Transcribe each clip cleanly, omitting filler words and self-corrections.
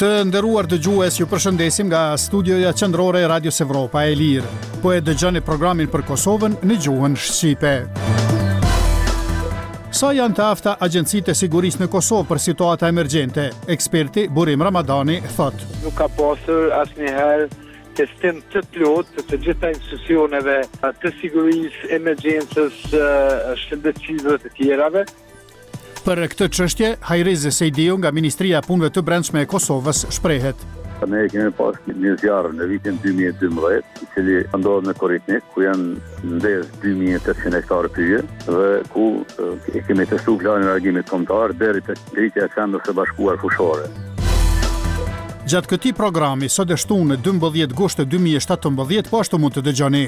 Të nderuar dëgjues, ju përshëndesim nga studioja qendrore e Radios Evropa e Lirë. Po e dëgjoni programin për Kosovën në gjuhën shqipe. Sa janë të afta agjencitë e sigurisë në Kosovë për situata emergjente? Eksperti Burim Ramadani thot: Nuk ka pasur asnjëherë testim të plotë të gjitha institucioneve të sigurisë, emergjencës, shëndetësisë të tjerave. Për këtë çështje, Hajrizi Sejdiu nga Ministria e Punëve të Brendshme e Kosovës shprehet. Ne kemi pas një zjarr në vitin 2012, i cili ndodhet në Korritnik, ku janë ndezë 2800 hektarë pyje dhe ku kemi testuar planin e reagimit kombëtar deri te ngritja e Qendrës së Bashkuar Fushore. Gjatë këtij programi, sot e shtunë 12 gusht 2017, po ashtu mund të dëgjoni.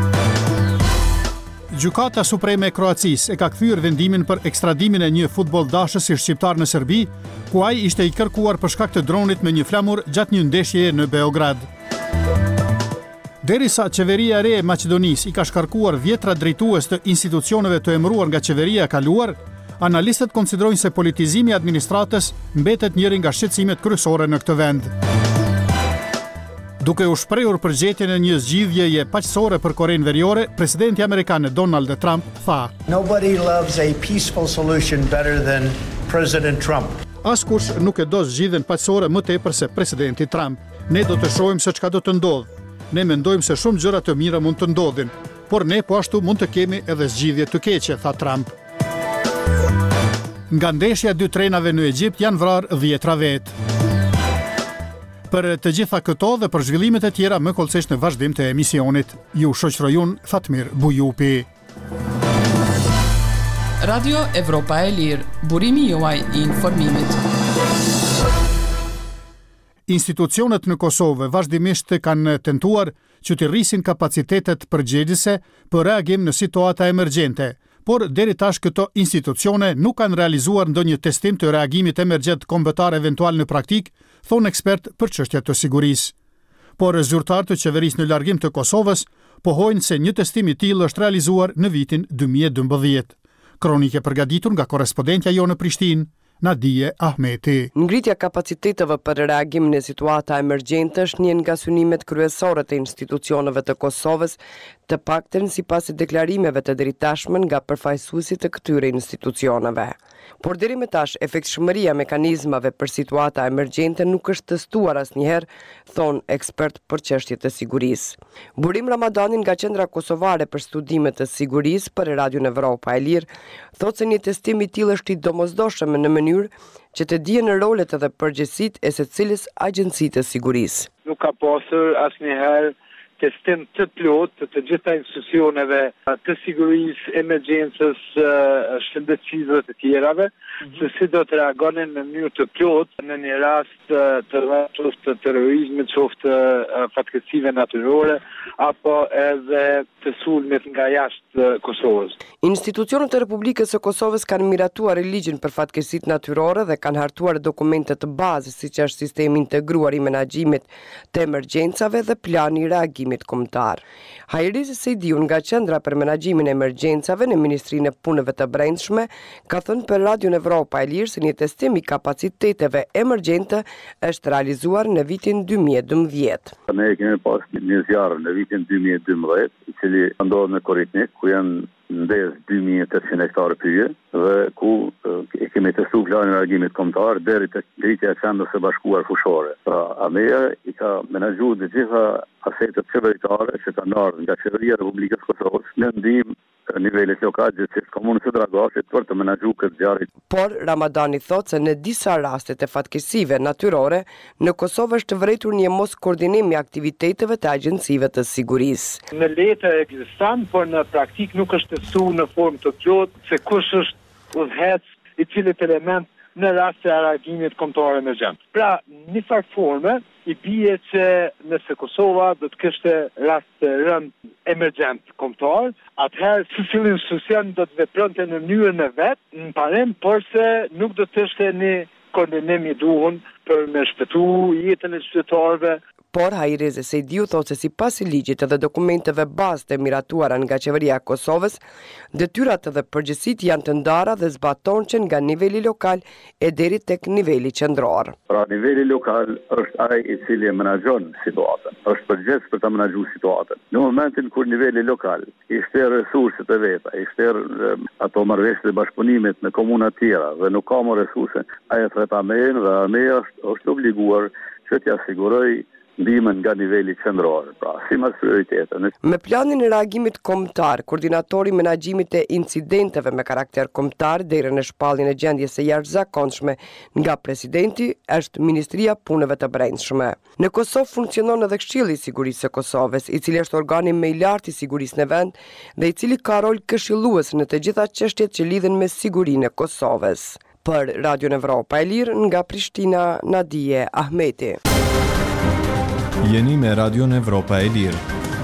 Gjykata Supreme e Kroacisë e ka kthyer vendimin për ekstradimin e një futbolldashësi shqiptar në Serbi, ku ai ishte i kërkuar për shkak të dronit me një flamur gjatë një ndeshjeje në Beograd. Derisa qeveria e re e Maqedonisë i ka shkarkuar vjetra drejtues të institucioneve të emëruar nga qeveria e kaluar, analistët konsiderojnë se politizimi i administratës mbetet njëri nga shqetësimet kryesore në këtë vend. Duke u shprehur për gjetjen e një zgjidhjeje paqësore për Korenë Veriore, presidenti amerikan Donald Trump tha: Nobody loves a peaceful solution better than President Trump. Askush nuk e do zgjidhjen paqësore më tepër se presidenti Trump. Ne do të shohim se çka do të ndodhë. Ne mendojmë se shumë gjëra të mira mund të ndodhin, por ne po ashtu mund të kemi edhe zgjidhje të keqe, tha Trump. Nga ndeshja 2 trenave në Egjipt janë vrarë 10 vetë. Për të gjitha këto dhe për zhvillimet e tjera më kollësisht në vazhdim të emisionit. Ju shoqëroj unë Fatmir Bujupi. Radio Evropa e Lirë, burimi juaj i informimit. Institucionet në Kosovë vazhdimisht kanë tentuar që të rrisin kapacitetet përgjegjëse për reagim në situata emergjente, por deri tash këto institucione nuk kanë realizuar ndonjë testim të reagimit emergjent kombëtar eventual në praktik, thonë ekspert për çështjet të sigurisë. Por zyrtarët të qeverisë në largim të Kosovës pohojnë se një testim i tillë është realizuar në vitin 2012. Kronike përgatitur nga korrespondentja jonë në Prishtinë, Nadije Ahmeti. Ngritja kapaciteteve për reagim në situata emergjente është një nga synimet kryesore të institucioneve të Kosovës, të paktën sipas deklarimeve të dritashme nga përfaqësuesit të këtyre institucioneve. Por deri më tash efektshmëria e mekanizmave për situata emergjente nuk është testuar asnjëherë, thon ekspert për çështje të sigurisë. Burim Ramadani nga Qendra Kosovare për Studime të Sigurisë për Radion Evropa e Lirë thotë se një testim i tillë është i domosdoshëm në mënyrë që të dihen rolet edhe përgjegjësitë e secilës agjencie të sigurisë. Nuk ka pasur asnjëherë testim të plotë të gjitha institucioneve të sigurisë, emergjencës, shëndetësisë të tjerave, se si do të reagonin në mënyrë të plotë në një rast të rrethos të terrorizmit, qoftë fatkeqësive natyrore apo edhe të sulmit nga jashtë Kosovës. Institucionet e Republikës së Kosovës kanë miratuar ligjin për fatkeqësitë natyrore dhe kanë hartuar dokumente të bazës, siç është sistemi integruar i menaxhimit të emergjencave dhe plani i reagimit kombëtar. Hajrizi Sejdiu nga Qendra për Menaxhimin e Emergjencave në Ministrinë e Punëve të Brendshme ka thënë për Radion Evropa e Lirë se një testim i kapaciteteve emergjente është realizuar në vitin 2012. Ne kemi pas një zjarr në vitin 2012, i cili ndodhet në Korritnik, ku janë ndezë 2800 hektarë pyje dhe ku kemi testuar planin e reagimit kombëtar deri te ngritja e Qendrës së Bashkuar Fushore. Ameja i ka menaxhuar të gjitha asetet qeveritare që kanë ardhur nga qeveria e Republikës së Kosovës në ndihmë nivelit lokal të komunës së Dragaçit për të menaxhuar këtë zjarr. Por Ramadani thotë se në disa raste të fatkeqësive natyrore në Kosovë është vërejtur një mos koordinim i aktiviteteve të agjencive të sigurisë. Në letë ekziston, por në praktik nuk është testuar në formë të plotë se kush është udhëhec i cili element në rast të reagimit kombëtar emergjent. Pra, në fakt forme i bie që nëse Kosova do të kishte rast të rënd emergjent kombëtar, atëherë secili institucion do të vepronte në mënyrën e vet, në parim, por se nuk do të ishte një koordinim i duhur për me shpëtu jetën e qytetarëve. Por Hajrez Sejdiu thotë se sipas ligjit dhe dokumenteve bazë të miratuara nga qeveria e Kosovës, detyrat dhe përgjegjësitë janë të ndara dhe zbatohen nga niveli lokal e deri tek niveli qendror. Pra niveli lokal është ai i cili e menaxhon situatën, është përgjegjës për ta menaxhuar situatën. Në momentin kur niveli lokal i shterë resurset e veta, i shterë ato marrëveshje dhe bashkëpunimet me komuna të tjera dhe nuk ka më resurse, ai e thret armën dhe armeja është obliguar që t'i asigurojë ndihmën nga niveli qendror, pra si mas prioritete. Me planin e reagimit kombëtar, koordinatori i menaxhimit e incidenteve me karakter kombëtar deri në shpalljen e gjendjes së jashtëzakonshme nga presidenti është Ministria e Punëve të Brendshme. Në Kosovë funksionon edhe Këshilli i Sigurisë së Kosovës, i cili është organi më i lartë i sigurisë në vend dhe i cili ka rol këshillues në të gjitha çështjet që lidhen me sigurinë e Kosovës. Për Radio Evropa e Lirë nga Prishtina, Nadije Ahmeti. Jeni me Radio Evropa e Lirë.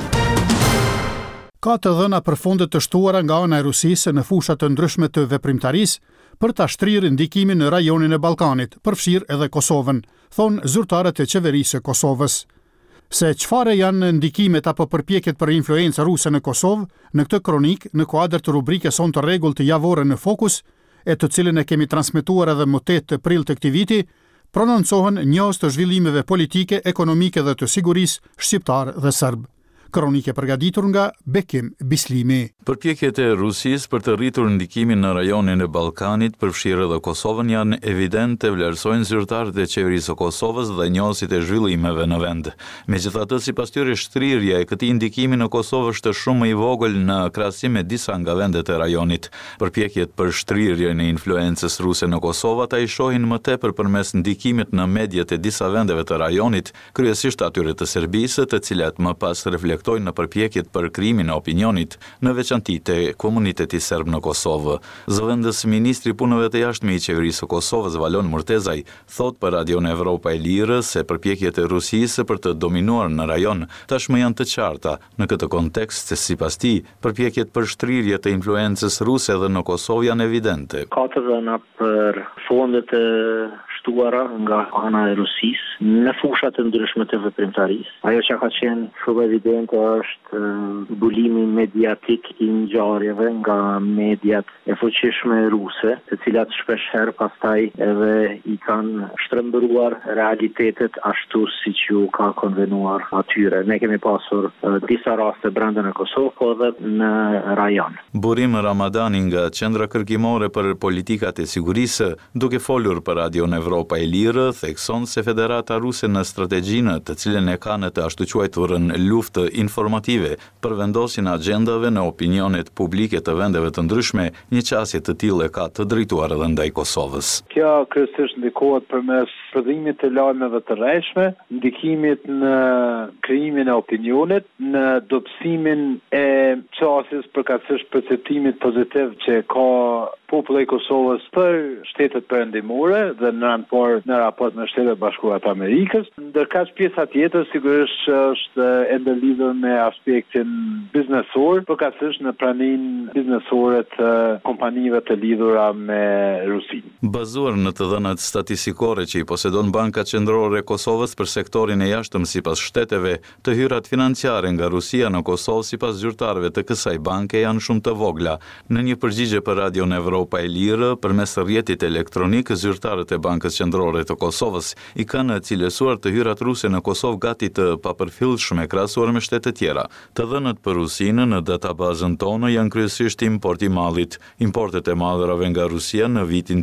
Ka të dhëna përfundet të shtuara nga ana e Rusisë në fusha të ndryshme të veprimtarisë për ta shtrirë ndikimin në rajonin e Ballkanit, përfshirë edhe Kosovën, thonë zyrtarët e qeverisë së Kosovës. Se çfarë janë ndikimet apo përpjekjet për influencë ruse në Kosovë, në këtë kronik në kuadër të rubrikës son të rregullt të javore në Fokus, e të cilën e kemi transmetuar edhe më 8 prill të këtij viti, prononcohen njohës të zhvillimeve politike, ekonomike dhe të sigurisë shqiptar dhe serb. Kronike përgatitur nga Bekim Bislimi. Përpjekjet e Rusisë për të rritur ndikimin në rajonin e Ballkanit, përfshirë edhe Kosovën, janë evidente, vlerësojnë zyrtarët e qeverisë së Kosovës dhe njohësit e zhvillimeve në vend. Megjithatë, sipas tyre, shtrirja e këtij ndikimi në Kosovë është shumë më i vogël në krahasim me disa nga vendet e rajonit. Përpjekjet për shtrirjen e influencës ruse në Kosovë ata i shohin më tepër përmes ndikimit në mediat e disa vendeve të rajonit, kryesisht atyre të Serbisë, të cilat më pas reflektojnë në përpjekjet për krimin e opinionit, në veçanti te komuniteti serb në Kosovë. Zëvendës ministri i punëve të jashtme i qeverisë së Kosovës, Valon Murtezaj, thot për Radio Evropa e Lirë se përpjekjet e Rusisë për të dominuar në rajon tashmë janë të qarta. Në këtë kontekst, sipas tij, përpjekjet për shtrirje të influencës ruse edhe në Kosovë janë evidente. Ka të dhëna për fondet e shtuara nga ana e Rusisë në fusha të ndryshme të veprimtarisë. Ajo që ka qenë shumë evidente është zbulimi mediatik i ngjarjeve nga mediat e fuqishme ruse, të cilat shpeshherë pastaj edhe i kanë shtrembëruar realitetet ashtu siç ju ka konvenuar atyre. Ne kemi pasur disa raste brenda në Kosovë, po edhe në rajon. Burim Ramadani nga Qendra Kërkimore për Politikat e Sigurisë, duke folur për Radio Evropa e Lirë, thekson se Federata Ruse në strategjinë të cilën e ka në të ashtu quajturën luftë informative përvendosin agjendave në opinionet publike të vendeve të ndryshme, një qasje të tillë ka të drejtuar edhe ndaj Kosovës. Kjo kryesisht ndikohet përmes prodhimit të lajmeve të rreshme, ndikimit në krijimin e opinionit, në dobësimin e qasjes përkatësisht perceptimit pozitiv që ka populli i Kosovës për shtetet perëndimore dhe në anë parë në raport me Shtetet Bashkuara të Amerikës, ndërkaq pjesa tjetër sigurisht është e ndërlidhur me aspektin biznesor, përkatësisht në praninë biznesore të kompanive të lidhura me Rusinë. Bazuar në të dhënat statistikore që i posedon Banka Qendrore e Kosovës për sektorin e jashtëm sipas shteteve, të hyrat financiare nga Rusia në Kosovë sipas zyrtarëve të kësaj banke janë shumë të vogla. Në një përgjigje për Radio Evropa e Lirë, përmes rrjetit elektronik, zyrtarët e Bankës Qendrore të Kosovës i kanë cilësuar të hyrat ruse në Kosovë gati të papërfillshme krahasuar me shtete tjera. Të dhënat për Rusinë në databazën tonë janë kryesisht import i mallit. Importet e mallrave nga Rusia në vitin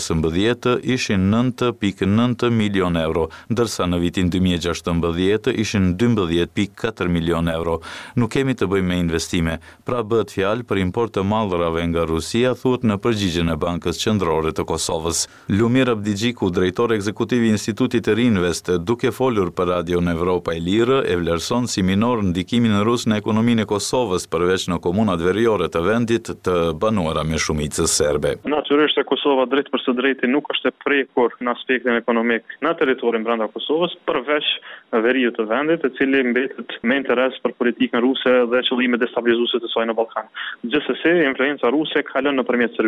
2015 ishin 9.9 milion euro, ndërsa në vitin 2016 ishin 12.4 milion euro. Nuk kemi të bëjmë me investime, pra bëhet fjalë për import të mallrave nga Rusia, thuhet në përgjigjen e Bankës Qendrore të Kosovës. Lumir Abdigjiku, drejtor ekzekutiv i Institutit të Rinvest, duke folur për Radio Evropa e Lirë, e vlerëson si minor ndikimin rus në ekonominë e Kosovës, përveç në komunat veriore të vendit të banuara me shumicë serbe. Natyrisht se Kosova drejt për së drejti nuk është e prekur në aspektin ekonomik në territorin brenda Kosovës, përveç veriut të vendit, i cili mbetet me interes për politikën ruse dhe qëllime destabilizuese të saj në Ballkan. Gjithsesi, influenca ruse ka lënë nëpërmjet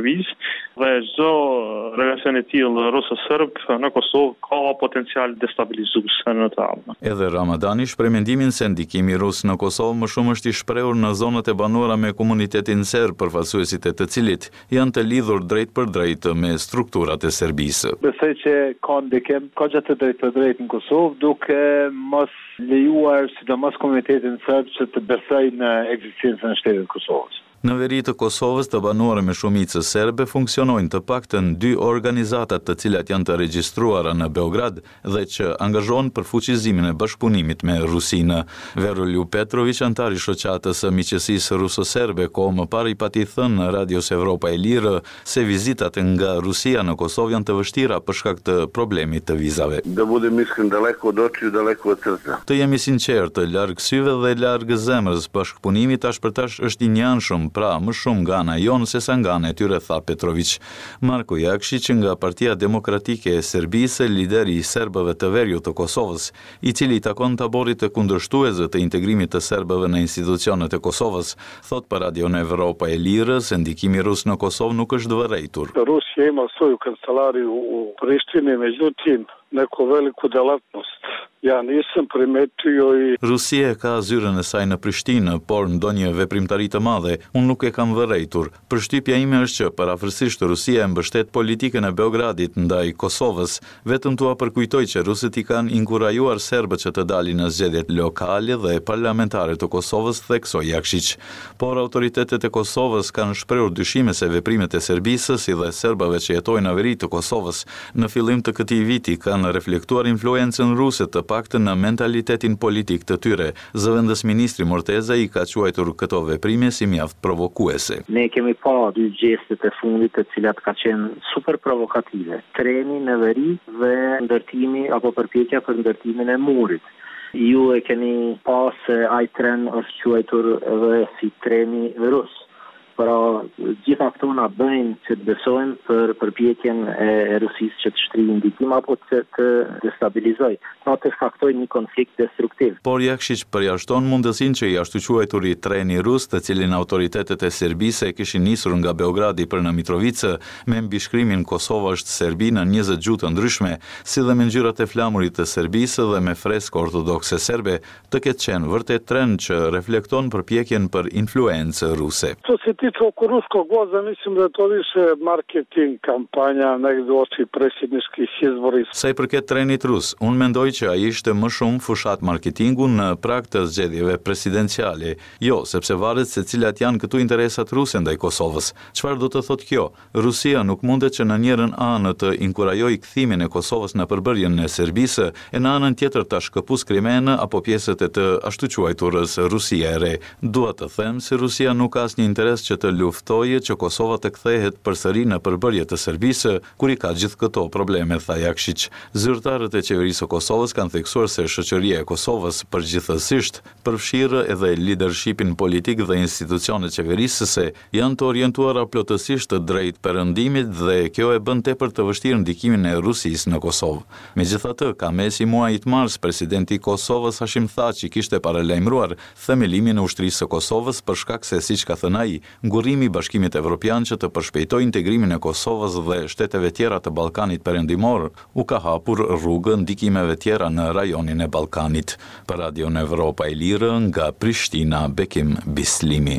lëviz dhe çdo relacion i tillë ruso-serb në Kosovë ka potencial destabilizues në të ardhmen. Edhe Ramadani shpreh mendimin se ndikimi rus në Kosovë më shumë është i shprehur në zonat e banuara me komunitetin serb, përfaqësuesit e të cilit janë të lidhur drejt për drejt me strukturat e Serbisë. Besoj që ka ndikim, ka gjatë drejt për drejt në Kosovë, duke mos lejuar sidomos komunitetin serb që të besojë në ekzistencën e shtetit të Kosovës. Në veri të Kosovës të banuara me shumicë serbe funksionojnë të paktën 2 organizatat të cilat janë të regjistruara në Beograd dhe që angazhohen për fuqizimin e bashkëpunimit me Rusinë. Verulju Petrović, antar i shoqatës së miqësisë ruso-serbe, kohë më parë i pati thënë në Radios Evropa e Lirë se vizitat nga Rusia në Kosovë janë të vështira për shkak të problemit të vizave. Da budem iskren, daleko od očiju, daleko od srca. Të jemi sinqertë, larg syve dhe larg zemrës, bashkëpunimi tash për tash është i njanshëm, pra më shumë nga ana jonë se sa nga ana e tyre, tha Petrović. Marko Jakšić nga Partia Demokratike e Serbisë, lideri i serbëve të veriut të Kosovës, i cili takon taborit të kundërshtuesve të integrimit të serbëve në institucionet e Kosovës, thot për Radion Evropa e Lirë se ndikimi rus në Kosovë nuk është vërejtur. Rusija ima svoju kancelariju u Prištini, međutim, neku veliku delatnost. Ja nisam primetio i... Rusia ka zyrën e saj në Prishtinë, por ndonjë veprimtari të madhe, unë nuk e kam vërejtur. Përshtypja ime është që parafërsisht Rusia e mbështet politikën e Beogradit ndaj Kosovës, vetëm tua përkujtoj që rusët i kanë inkurajuar serbët që të dalin në zgjedhjet lokale dhe parlamentare të Kosovës, theksoi Jakšić. Por autoritetet e Kosovës kanë shprehur dyshime se veprimet e Serbisë si dhe serbëve që jetojnë në veri të Kosovës në fillim të këtij viti kanë reflektuar influencën ruse të paktën në mentalitetin politik të tyre. Zëvendës ministri Morteza i ka quajtur këto veprime si mjaft provokuese. Ne kemi pa 2 gjestet e fundit të cilat ka qenë super provokative. Treni në veri dhe ndërtimi apo përpjekja për ndërtimin e murit. Ju e keni pa se ai tren është quajtur edhe si treni rus. Pra, gjitha këto na bëjnë që të besojmë për përpjekjen e Rusisë që të shtrijë ndikim apo të destabilizoj, pra të shkaktoj një konflikt destruktiv. Por Jakšić përjashton mundësinë që i ashtu quajturi treni rus, të cilin autoritetet e Serbisë e kishin nisur nga Beogradi për në Mitrovicë, me mbishkrimin Kosova është Serbi në 20 gjuhë të ndryshme, si dhe me ngjyrat e flamurit të Serbisë dhe me freskë ortodokse serbe, të ketë qenë vërtet tren që reflekton përpjekjen për influencë ruse. Oko ruskog voza, mislim da je to više marketing kampanja negdje oči predsjedničkih izbora. Sa i përket trenit rus, unë mendoj që ai ishte më shumë fushat marketingu në prag të zgjedhjeve presidenciale. Jo, sepse varet se cilat janë këtu interesat ruse ndaj Kosovës. Çfarë do të thotë kjo? Rusia nuk mundet që në njërin anë të inkurajojë kthimin e Kosovës në përbërjen e Serbisë, e në anën tjetër ta shkëpus Krimenë apo pjesët e të ashtu quajturës Rusia e re. Dua të them se Rusia nuk ka asnjë interes që të luftojë që Kosova të kthehet përsëri në përbërje të Serbisë, kur i ka gjithë këto probleme, tha Jakšić. Zyrtarët e qeverisë së Kosovës kanë theksuar se shoqëria e Kosovës përgjithësisht përfshirë edhe leadershipin politik dhe institucionet qeverisëse janë të orientuara plotësisht të drejt perëndimit dhe kjo e bën tepër të vështirë ndikimin e Rusisë në Kosovë. Megjithatë, ka mesi muajit mars, presidenti i Kosovës Hashim Thaçi kishte paralajmëruar themelimin e ushtrisë së Kosovës për shkak se, siç ka thënë ai, ngurrimi i Bashkimit Evropian që të përshpejtojë integrimin e Kosovës dhe shteteve tjera të Ballkanit Perëndimor u ka hapur rrugë ndikimeve tjera në rajonin e Ballkanit. Për Radion Evropa e Lirë nga Prishtina, Bekim Bislimi.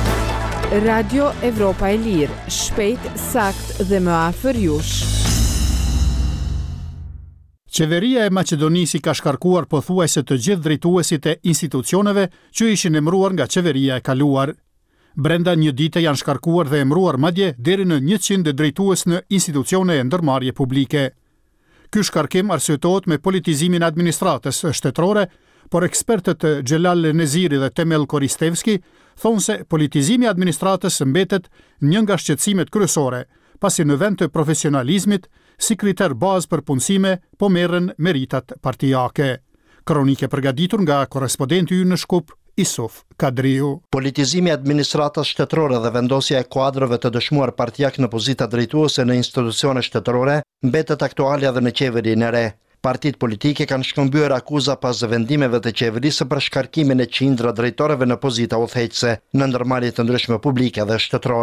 Radio Evropa e Lirë, shpejt, sakt dhe më afër jush. Qeveria e Maqedonisë ka shkarkuar pothuajse të gjithë drejtuesit e institucioneve që ishin emëruar nga qeveria e kaluar. Brenda një dite janë shkarkuar dhe emëruar madje deri në 100 drejtues në institucione e ndërmarrje publike. Ky shkarkim arsyetohet me politizimin e administratës shtetërore, por ekspertët Xhelal Neziri dhe Temel Koristevski thonë se politizimi i administratës mbetet një nga shqetësimet kryesore, pasi në vend të profesionalizmit, si kriter bazë për punësime, po merren meritat partijake. Kronike përgatitur nga korrespondenti ynë në Shkup, Isuf Kadriu. Politizimi i administratës shtetërore dhe vendosja e kuadrëve të dëshmuar partijak në pozita drejtuese në institucione shtetërore mbetet aktuale edhe në qeverinë e re. Partitë politike kanë shkëmbyer akuza pas vendimeve të qeverisë për shkarkimin e qindra drejtorëve në pozita udhëheqëse në ndërmarrje të ndryshme publike dhe shtetërore.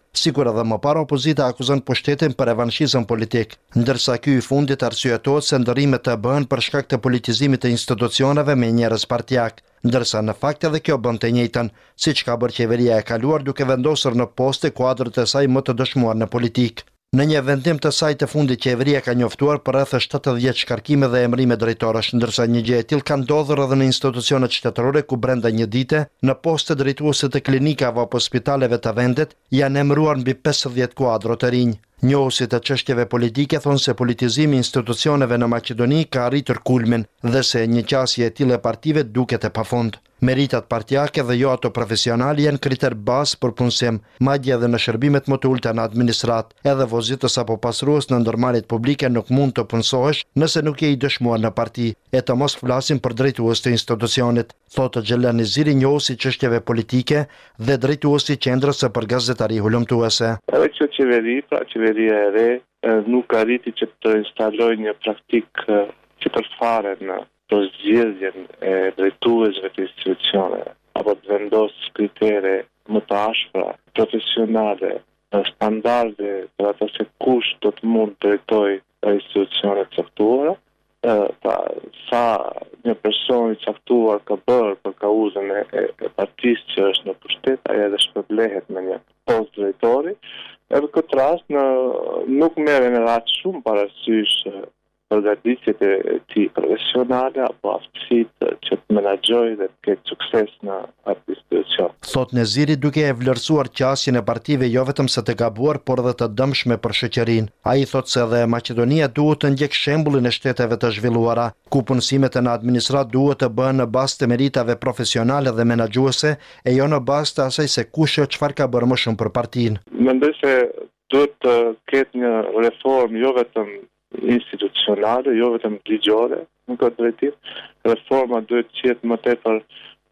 Sikur edhe më parë opozita akuzon pushtetin për revanshizëm politik, ndërsa ky i fundit arsyetohet se ndërrimet të bëhen për shkak të politizimit të institucioneve me njerëz partijak, ndërsa në fakt edhe kjo bën të njëjtën, siç ka bërë qeveria e kaluar duke vendosur në poste kuadrët e saj më të dëshmuar në politikë. Në një vendim të saj të fundit, qeveria ka njoftuar për rreth 70 shkarkime dhe emrime drejtorësh, ndërsa një gjë e tillë ka ndodhur edhe në institucionet shtetërore ku brenda një dite, në poste drejtuese të klinikave apo spitaleve të vendit, janë emëruar mbi 50 kuadro të rinj. Njohësit e çështjeve politike thonë se politizimi i institucioneve në Maqedoni ka arritur kulmin dhe se një qasje e tillë e partive duket e pafund. Meritat partijake dhe jo ato profesionale janë kriter bazë për punësim, madje edhe në shërbimet më të ulta në administrat. Edhe vozitës apo pasrues në ndërmarrjet publike nuk mund të punësohesh nëse nuk je i dëshmuar në parti, e të mos flasim për drejtues të institucionit, thotë Xhelan Niziri, njohuesi çështjeve politike dhe drejtuesi i qendrës së për gazetari hulumtuese. Edhe kjo qeveria e re nuk arriti që të instalojë një praktikë që përfare në zgjedhjen e drejtuesve të institucioneve, apo të vendosë kritere më të ashpra, profesionale, standarde për ato se kush do të mund të drejtojë institucionet caktuara, sa një person i caktuar ka bërë për kauzën e partisë që është në pushtet, ai edhe shpërblehet me një post drejtori. Edhe këtë rast nuk merren edhe aq shumë parasysh përgatitjet e tij profesionale apo aftësitë që të menaxhojë dhe të ketë sukses në atë institucion. Thot Neziri, duke e vlerësuar qasjen e partive jo vetëm se të gabuar, por edhe të dëmshme për shoqërinë. Ai thot se edhe Maqedonia duhet të ndjek shembullin e shteteve të zhvilluara, ku punësimet në administrat duhet të bëhen në bazë të meritave profesionale dhe menaxhuese, e jo në bazë të asaj se kush çfarë ka bërë më shumë për partinë. Mendoj se duhet të ketë një reformë jo vetëm institucionale, jo vetëm ligjore, në këtë drejtim. Reforma duhet të jetë më tepër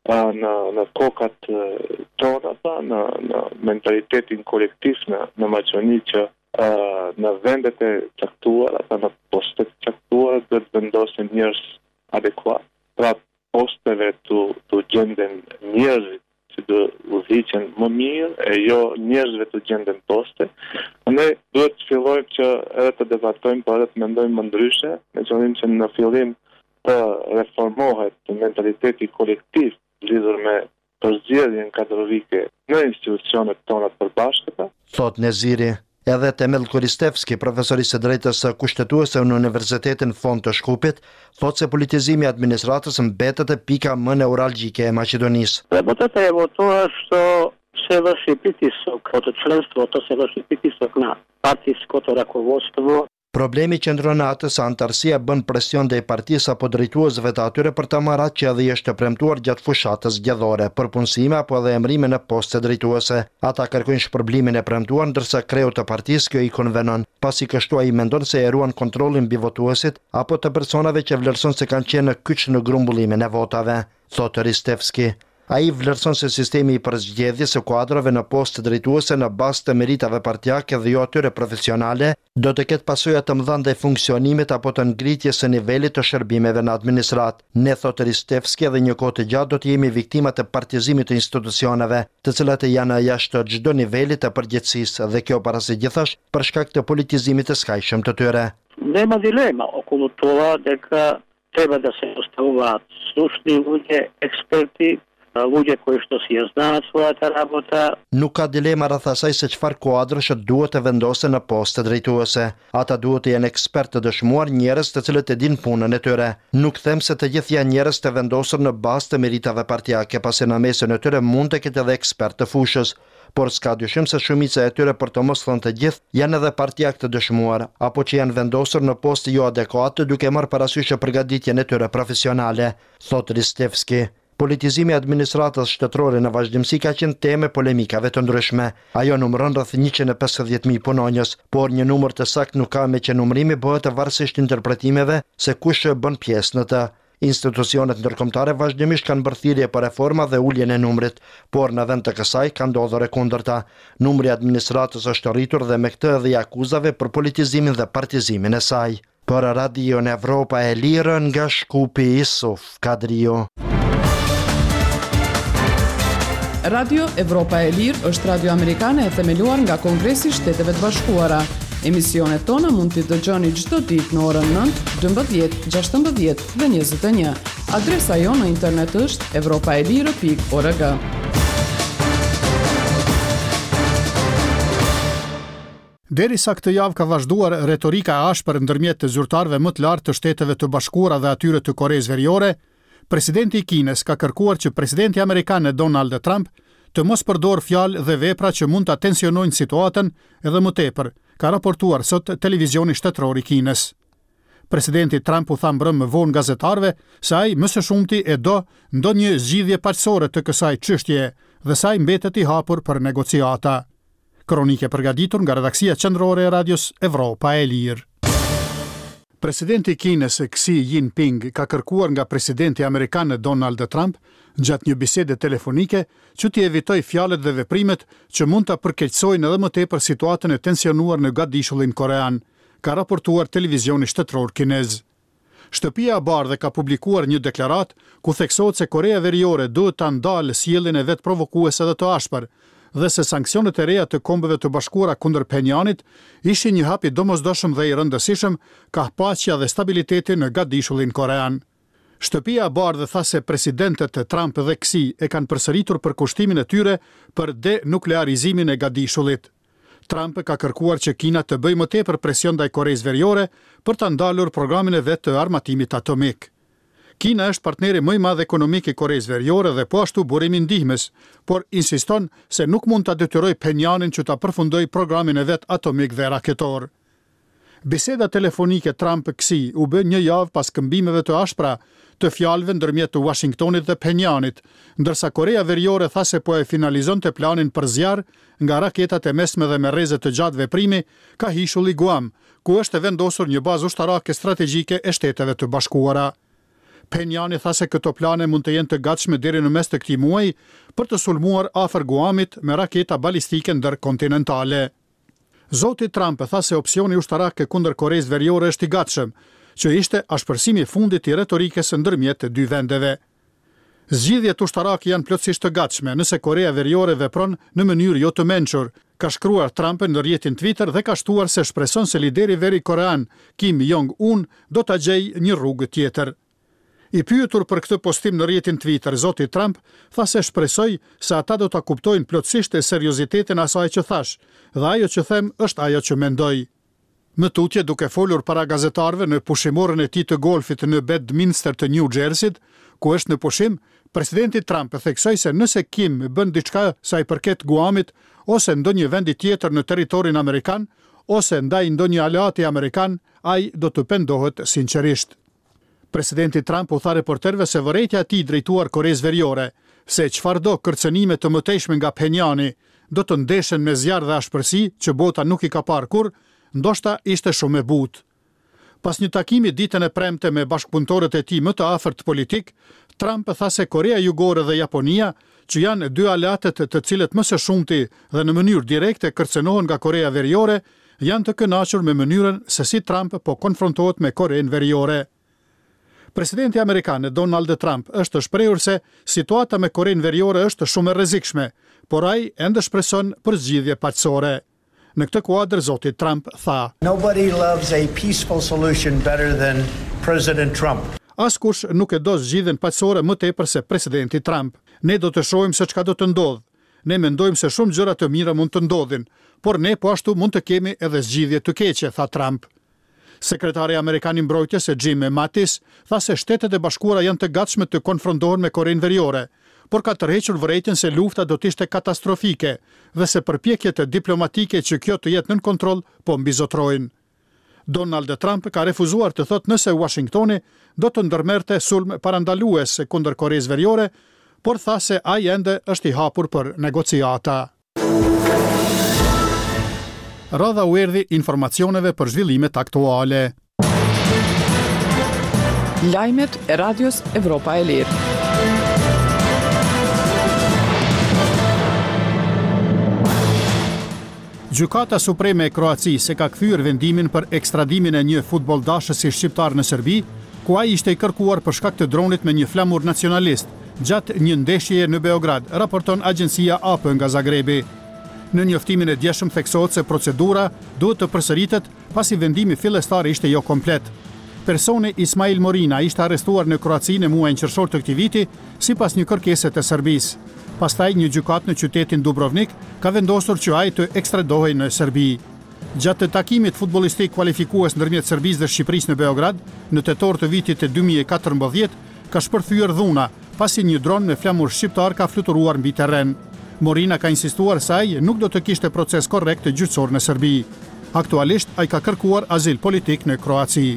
në kokat tona, në mentalitetin kolektiv në Maqedoni që në vendet e caktuara, në postet e caktuara duhet vendosen njerëz adekuat. Pra posteve të gjenden njerëzit që do udhëhiqen më mirë e jo njerëzve të gjenden poste. Ne duhet të fillojmë që edhe të debatojmë, por edhe të mendojmë më ndryshe, me qëllim që në fillim të reformohet mentaliteti kolektiv lidhur me përzgjedhjen kadrovike në institucionet tona të përbashkëta. Thot Neziri. Edhe Temel Koristevski, profesori së drejtës kushtetuese në Universitetin Fond të Shkupit, thot se politizimi i administratës mbetet e pika më neuralgjike e Maqedonisë. Работата е во тоа што се врши притисок од членството, се врши притисок на партиското раководство. Problemi qëndron atë se antarësia bën presion ndaj partisë apo drejtuesve të atyre për të marrë atë që edhe është premtuar gjatë fushatës zgjedhore, për punësime apo edhe emrime në poste drejtuese. Ata kërkojnë shpërblimin e premtuar, ndërsa kreu të partisë kjo i konvenon, pasi kështu ai mendon se e ruan kontrollin mbi votuesit apo të personave që vlerëson se kanë qenë në kyç në grumbullimin e votave, thotë Ristevski. Ai vlerëson se sistemi i përzgjedhjes së kuadrove në postë drejtuese në bazë të meritave partijake dhe jo atyre profesionale do të ketë pasoja të mëdha ndaj funksionimit apo të ngritjes së nivelit të shërbimeve në administrat. Ne, thotë Ristevski, edhe një kohë të gjatë do të jemi viktima të partizimit të institucioneve, të cilat janë jashtë çdo niveli të përgjegjësisë dhe kjo para së gjithash për shkak të politizimit të skajshëm të tyre. Nema dilema okolo toga дека treba da se postavuat stručni ljudi, eksperti, lugje koji što si znaat svojata rabota. Nuk ka dilema rreth asaj se çfarë kuadrësh duhet të vendosen në poste drejtuese. Ata duhet të jenë ekspertë të dëshmuar, njerëz të cilët e dinë punën e tyre. Nuk them se të gjithë janë njerëz të vendosur në bazë të meritave partijake, pasi në mesin e tyre mund të ketë edhe ekspertë të fushës. Por s'ka dyshim se shumica e tyre, për të mos thënë të gjithë, janë edhe partijak të dëshmuar, apo që janë vendosur në poste jo adekuate duke marrë parasysh përgatitjen e tyre profesionale, thotë Ristevski. Politizimi i administratës shtetërore në vazhdimsi ka qenë temë polemikave të ndryshme. Ajo numëron rreth 150.000 punonjës, por një numër të saktë nuk ka, me që numërimi bëhet varësisht interpretimeve se kush bën pjesë në të. Institucionet ndërkombëtare vazhdimisht kanë bërë thirrje për reforma dhe uljen e numrit, por në vend të kësaj ka ndodhur e kundërta. Numri i administratës është rritur dhe me këtë edhe i akuzave për politizimin dhe partizimin e saj. Për Radio Evropa e Lirë nga Shkupi, Isuf Kadrio. Radio Evropa e Lirë është radio amerikane e themeluar nga Kongresi i Shteteve të Bashkuara. Emisionet tona mund t'i dëgjoni çdo ditë në orën 9, 12, 16 dhe 21. Adresa jonë në internet është evropaelire.org. Derisa këtë javë ka vazhduar retorika e ashpër ndërmjet të zyrtarëve më të lartë të Shteteve të Bashkuara dhe atyre të Koreas Veriore, presidenti i Kinës ka kërkuar që presidenti amerikan Donald Trump të mos përdor fjalë dhe vepra që mund ta tensionojnë situatën edhe më tepër, ka raportuar sot televizioni shtetëror i Kinës. Presidenti Trump u tha mbrëm më vonë gazetarëve se ai më së shumti e do ndonjë zgjidhje paqësore të kësaj çështje dhe se ai mbetet i hapur për negociata. Kronike përgatitur nga redaksia qendrore e Radios Evropa e Lirë. Presidenti i Kinës Xi Jinping ka kërkuar nga presidenti amerikan Donald Trump gjatë një bisede telefonike që t'i evitoj fjalët dhe veprimet që mund ta përkeqësojnë edhe më tepër situatën e tensionuar në Gatishulin korean, ka raportuar televizioni shtetëror kinez. Shtëpia e Bardhë ka publikuar një deklaratë ku theksohet se Korea Veriore duhet ta ndalë sjelljen e vet provokuese dhe të ashpër, dhe se sanksionet e reja të Kombeve të Bashkuara kundër Pjonjanit ishin një hap i domosdoshëm dhe i rëndësishëm ka paqja dhe stabiliteti në Gatishulin korean. Shtëpia e Bardhë tha se presidentët Trump dhe Xi e kanë përsëritur përkushtimin e tyre për denuklearizimin e Gatishulit. Trump ka kërkuar që Kina të bëjë më tepër presion ndaj Koreas Veriore për ta ndalur programin e vet të armatimit atomik. Kina është partneri më i madh ekonomik i Koreas Veriore dhe po ashtu burimi ndihmës, por insiston se nuk mund ta detyrojë Pjonjanin që ta përfundojë programin e vet atomik dhe raketor. Biseda telefonike Trump-Xi u bë një javë pas këmbimeve të ashpra të fjalëve ndërmjet të Washingtonit dhe Pjonjanit, ndërsa Korea Veriore tha se po e finalizonte planin për zjarr nga raketat e mesme dhe me rreze të gjatë veprimi ka Hishulli Guam, ku është vendosur një bazë ushtarake strategjike e Shteteve të Bashkuara. Pjonjani tha se këto plane mund të jenë të gatshme deri në mes të këtij muaji për të sulmuar afër Guamit me raketa balistike ndërkontinentale. Zoti Trump tha se opsioni ushtarak kundër Koreas Veriore është i gatshëm, që ishte ashpërsimi i fundit i retorikës ndërmjet të dy vendeve. Zgjidhjet ushtarake janë plotësisht të gatshme nëse Korea Veriore vepron në mënyrë jo të mençur, ka shkruar Trump në rrjetin Twitter dhe ka shtuar se shpreson se lideri veri korean Kim Jong-un do ta gjejë një rrugë tjetër. I pyetur për këtë postim në rrjetin Twitter, zoti Trump tha se shpresoj se ata do ta kuptojnë plotësisht e seriozitetin asaj që thash, dhe ajo që them është ajo që mendoj. Më tutje duke folur para gazetarëve në pushimorën e tij të golfit në Bedminster të New Jersey, ku është në pushim, presidenti Trump theksoi se nëse Kim bën diçka sa i përket Guamit ose ndonjë vendi tjetër në territorin amerikan ose ndaj ndonjë aleati amerikan, ai do të pendohet sinqerisht. Presidenti Trump u tha reporterëve se vërejtja e tij drejtuar Koreas Veriore, se çfarëdo kërcënime të mëtejshme nga Pjonjani do të ndeshen me zjarr dhe ashpërsi që bota nuk i ka parë kurrë, ndoshta ishte shumë e butë. Pas një takimi ditën e premte me bashkëpunëtorët e tij më të afërt politik, Trump tha se Korea Jugore dhe Japonia, që janë dy aleatet të cilët më së shumti dhe në mënyrë direkte kërcënohen nga Korea Veriore, janë të kënaqur me mënyrën se si Trump po konfrontohet me Korean Veriore. Presidenti amerikan Donald Trump është shprehur se situata me Korean Veriore është shumë e rrezikshme, por ai ende shpreson për zgjidhje paqësore. Në këtë kuadër zoti Trump tha: Nobody loves a peaceful solution better than President Trump. Askush nuk e do zgjidhjen paqësore më tepër se presidenti Trump. Ne do të shohim se çka do të ndodhë. Ne mendojmë se shumë gjëra të mira mund të ndodhin, por ne po ashtu mund të kemi edhe zgjidhje të keqe, tha Trump. Sekretari amerikan i mbrojtjes Jim Mattis tha se Shtetet e Bashkuara janë të gatshme të konfrontohen me Korean Veriore, por ka tërhequr vërejtjen se lufta do të ishte katastrofike dhe se përpjekjet diplomatike që kjo të jetë nën kontroll po mbizotrojnë. Donald Trump ka refuzuar të thotë nëse Washingtoni do të ndërmerrte sulm parandalues kundër Koreas Veriore, por tha se ai ende është i hapur për negociata. Radha u erdhi informacioneve për zhvillimet aktuale. Lajmet e Radios Evropa e Lirë. Gjykata Supreme e Kroacisë ka kthyer vendimin për ekstradimin e një futboldashësi shqiptar në Serbi, ku ai ishte i kërkuar për shkak të dronit me një flamur nacionalist, gjatë një ndeshjeje në Beograd, raporton agjencia AP nga Zagrebi. Në njoftimin e djeshëm theksohet se procedura duhet të përsëritet pasi vendimi fillestar ishte jo komplet. Personi Ismail Morina ishte arrestuar në Kroaci në muajin qershor të këtij viti sipas një kërkese të Serbisë. Pastaj një gjykat në qytetin Dubrovnik ka vendosur që ai të ekstradohej në Serbi. Gjatë takimit futbollistik kualifikues ndërmjet Serbisë dhe Shqipërisë në Beograd, në tetor të vitit të 2014, ka shpërthyer dhuna pasi një dron me flamur shqiptar ka fluturuar mbi terren. Morina ka insistuar se ai nuk do të kishte proces korrekt të gjyqësor në Serbi. Aktualisht ai ka kërkuar azil politik në Kroaci.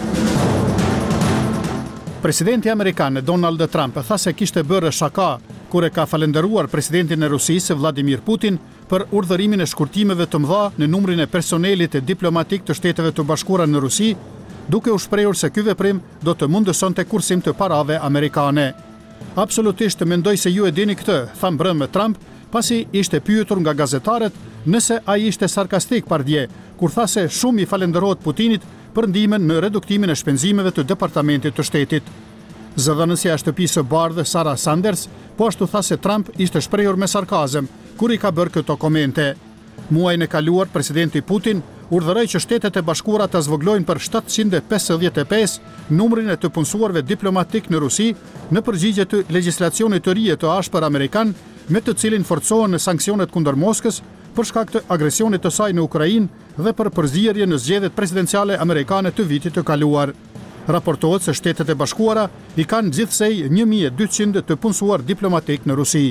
Presidenti amerikan Donald Trump tha se kishte bërë shaka kur e ka falenderuar presidentin e Rusisë Vladimir Putin për urdhërimin e shkurtimeve të mëdha në numrin e personelit e diplomatik të Shteteve të Bashkuara në Rusi, duke u shprehur se ky veprim do të mundësonte kursim të parave amerikane. Absolutisht mendoj se ju e dini këtë, tha mbrëmë Trump, pasi ishte pyetur nga gazetarët nëse ai ishte sarkastik pardje, kur tha se shumë i falenderohet Putinit për ndihmën në reduktimin e shpenzimeve të Departamentit të Shtetit. Zëdhënësja e shtëpisë së bardhë Sarah Sanders po ashtu tha se Trump ishte shprehur me sarkazëm kur i ka bërë këto komente. Muajin e kaluar presidenti Putin urdhëroi që Shtetet e Bashkuara ta zvoglojnë për 755 numrin e të punësuarve diplomatik në Rusi në përgjigje të legjislacionit të ri të ashpër amerikan, me të cilin forcohen sanksionet kundër Moskës për shkak të agresionit të saj në Ukrainë dhe për përzierje në zgjedhjet presidenciale amerikane të vitit të kaluar. Raportohet se Shtetet e Bashkuara i kanë gjithsej 1200 të punësuar diplomatik në Rusi.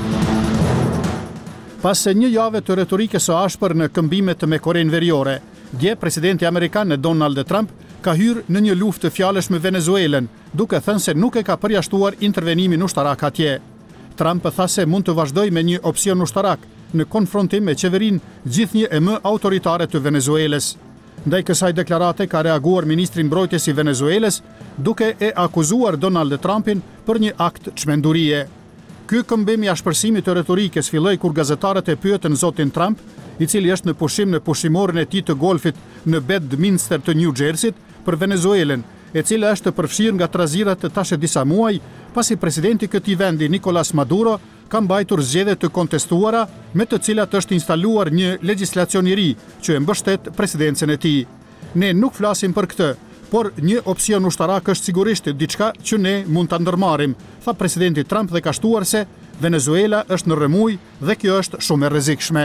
Pas një jave të retorikës së ashpër në këmbimet me Korenë Veriore, dje presidenti amerikan Donald Trump ka hyrë në një luftë të fjalësh me Venezuelën, duke thënë se nuk e ka përjashtuar intervenimin ushtarak atje. Trump tha se mund të vazhdojë me një opsion ushtarak në konfrontim me qeverinë gjithnjë e më autoritare të Venezuelës. Ndaj kësaj deklarate ka reaguar ministri mbrojtjes i Venezuelës, duke e akuzuar Donald Trumpin për një akt çmendurie. Ky këmbim i ashpërsimit të retorikës filloi kur gazetarët e pyetën zotin Trump, i cili është në pushim në pushimorin e tij të golfit në Bedminster të New Jersey për Venezuelën, e cila është përfshirë nga trazirat të tash disa muaj, pasi presidenti i këtij vendi Nicolas Maduro ka mbajtur zgjedhje të kontestuara me të cilat është instaluar një legjislacion i ri që e mbështet presidencën e tij. Ne nuk flasim për këtë, por një opsion ushtarak është sigurisht diçka që ne mund ta ndërmarrim, tha presidenti Trump dhe ka shtuar se Venezuela është në rremuj dhe kjo është shumë e rrezikshme.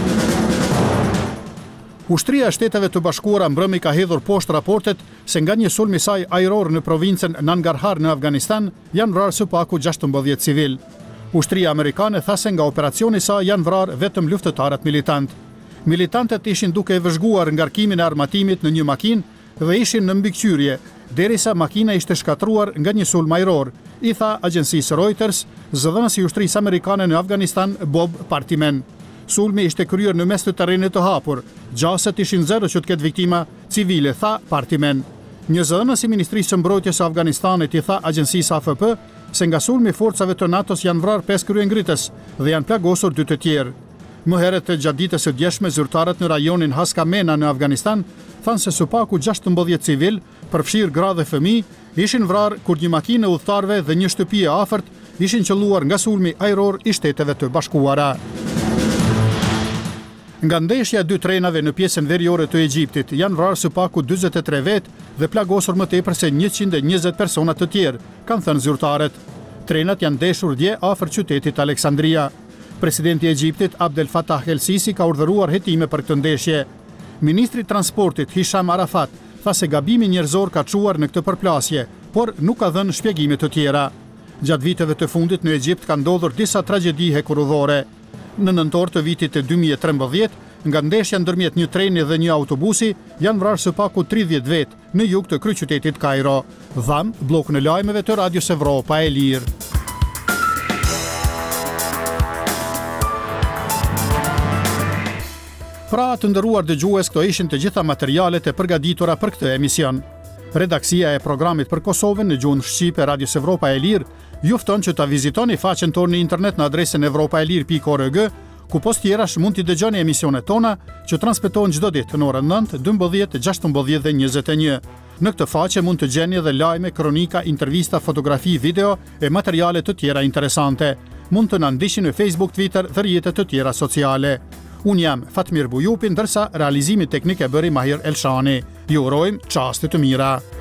Ushtria e Shteteve të Bashkuara mbrëmi ka hedhur poshtë raportet se nga një sulm i saj ajror në provincën Nangarhar në Afganistan janë vrarë së paku 16 civil. Ushtria amerikane tha se nga operacioni i saj janë vrarë vetëm luftëtarët militant. Militantët ishin duke e vëzhguar ngarkimin e armatimit në një makinë dhe ishin në mbikëqyrje, derisa makina ishte shkatruar nga një sulm ajror, i tha agjencisë Reuters, zëdhënësi i ushtrisë amerikane në Afganistan Bob Partiman. Sulmi ishte kryer në mes të terrenit të hapur. Gjaset ishin zero që të ketë viktima civile, tha Partiman. Një zëdhënës i Ministrisë së Mbrojtjes së Afganistanit i tha agjencisë AFP se nga sulmi forcave të NATO-s janë vrarë 5 kryengritës dhe janë plagosur 2 të tjerë. Më herët gjatë ditës së djeshme zyrtarët në rajonin Haskamena në Afganistan thanë se së paku 16 civil, përfshirë gra dhe fëmijë, ishin vrarë kur një makinë e udhëtarëve dhe një shtëpi e afërt ishin qelluar nga sulmi ajror i Shteteve të Bashkuara. Nga ndeshja e 2 trenave në pjesën veriore të Egjiptit janë vrarë së paku 43 vetë dhe plagosur më tepër se 120 persona të tjerë, kanë thënë zyrtarët. Trenat janë ndeshur dje afër qytetit Aleksandria. Presidenti i Egjiptit Abdel Fattah el-Sisi ka urdhëruar hetime për këtë ndeshje. Ministri i transportit Hisham Arafat tha se gabimi njerëzor ka çuar në këtë përplasje, por nuk ka dhënë shpjegime të tjera. Gjatë viteve të fundit në Egjipt ka ndodhur disa tragjedi hekurudhore. Në nëntor të vitit të 2013, nga ndeshja ndërmjet një treni dhe një autobusi, janë vrarë së paku 30 vetë në jug të kryeqytetit Kairo. Dham, blokun e lajmeve të Radios Evropa e Lirë. Pra të nderuar dëgjues, këto ishin të gjitha materialet e përgatitura për këtë emision. Redaksia e programit për Kosovën në gjuhën shqipe Radios Evropa e Lirë ju fton që ta vizitoni faqen tonë në internet në adresën evropaelir.org, ku post tjerash mund t'i dëgjoni emisionet tona që transmetohen çdo ditë në orën 9, 12, 16 dhe 21. Në këtë faqe mund të gjeni edhe lajme, kronika, intervista, fotografi, video e materiale të tjera interesante. Mund të na ndiqni në Facebook, Twitter dhe rrjetet të tjera sociale. Unë jam Fatmir Bujupi, ndërsa realizimi teknik e bëri Mahir Elshani. Ju urojmë çaste të mira.